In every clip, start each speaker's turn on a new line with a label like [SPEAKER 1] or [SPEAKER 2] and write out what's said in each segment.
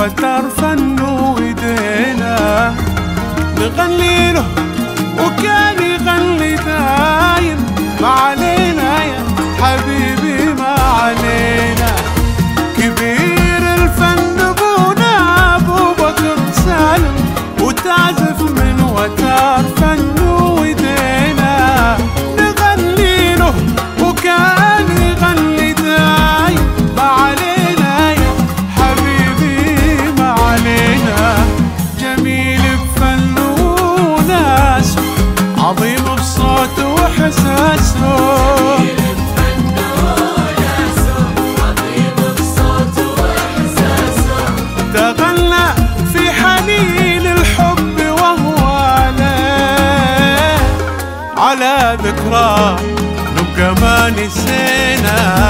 [SPEAKER 1] وتر فن وإيدينا نغني له وكان يغني دايم. ما علينا يا حبيبي ما علينا، كبير الفن ابونا ابو بكر سالم، وتعزف من وتر فن وإيدينا نغني له وكان يغني دايم. ما علينا يا حبيبي ما علينا، جميل بفنه وناسه، عظيم بصوته وإحساسه، تغنى في حنين الحب وهو على ذكرى نبقى ما نسينا.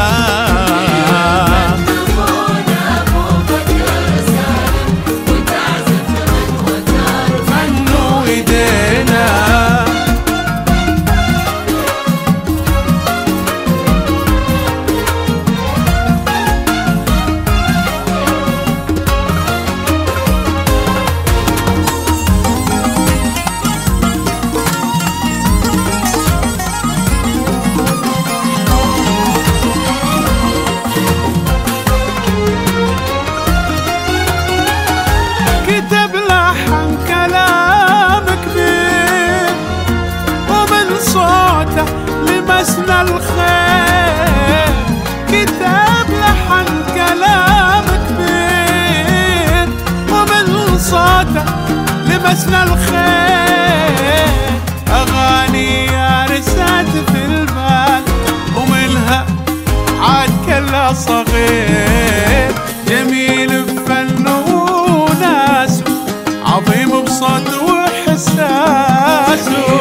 [SPEAKER 1] كتب لحن كلام كبير ومن صوته لمسنا الخير، كتب لحن كلام كبير ومن صوته لمسنا الخير. أغاني يا رسات في البال ومنها عاد كلا صغير، جميل بفنه وناسه، عظيم بصوته وإحساسه،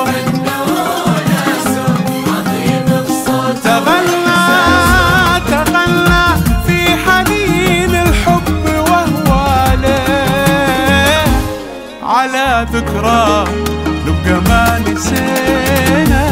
[SPEAKER 1] تغنى في حنين الحب وهو على ذكرى نبقى ما نسينا.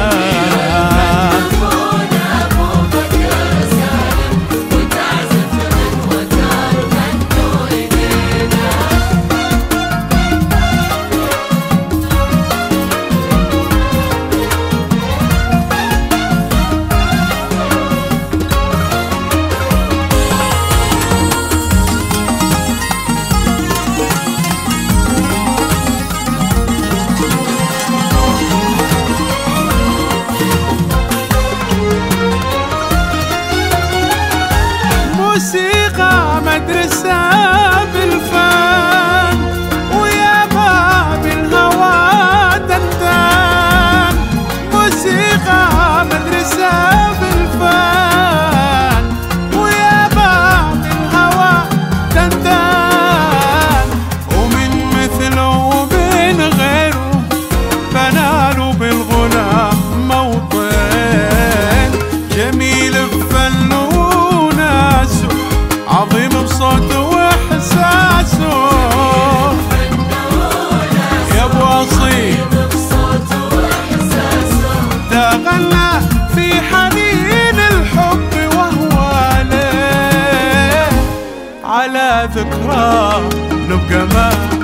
[SPEAKER 1] موسيقى مدرسة بالفن ويا باب الهوى دندان، موسيقى مدرسة بالفن ويا باب الهوى دندان، ومن مثله وبين غيره بنالوا بالغنى موطن، جميل بفنه وناسه، عظيم بصوته وإحساسه، يا ابو اصيل تغنى في حنين الحب وهو على ذكرى نبقى ما